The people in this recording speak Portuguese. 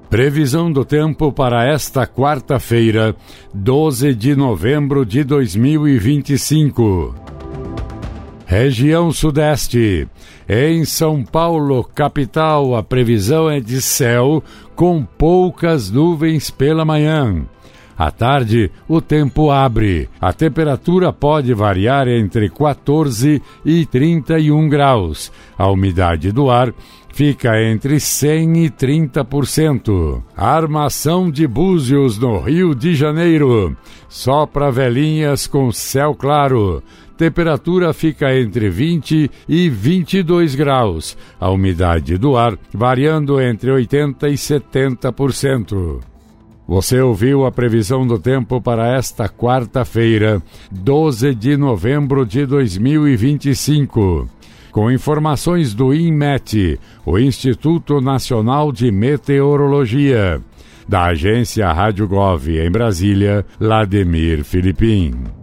Previsão do tempo para esta quarta-feira, 12 de novembro de 2025. Região Sudeste. Em São Paulo, capital, a previsão é de céu com poucas nuvens pela manhã. À tarde, o tempo abre. A temperatura pode variar entre 14 e 31 graus. A umidade do ar fica entre 100 e 30%. Armação de Búzios, no Rio de Janeiro. Só para velhinhas com céu claro. Temperatura fica entre 20 e 22 graus. A umidade do ar variando entre 80 e 70%. Você ouviu a previsão do tempo para esta quarta-feira, 12 de novembro de 2025. Com informações do INMET, o Instituto Nacional de Meteorologia. Da agência Rádio Gov em Brasília, Lademir Filipim.